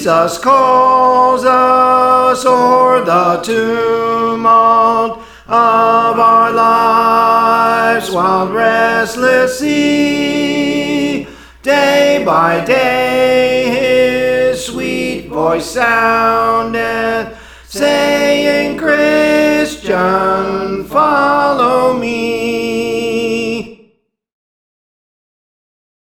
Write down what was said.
Jesus calls us o'er the tumult of our life's wild restless sea. Day by day his sweet voice soundeth, saying, Christian, follow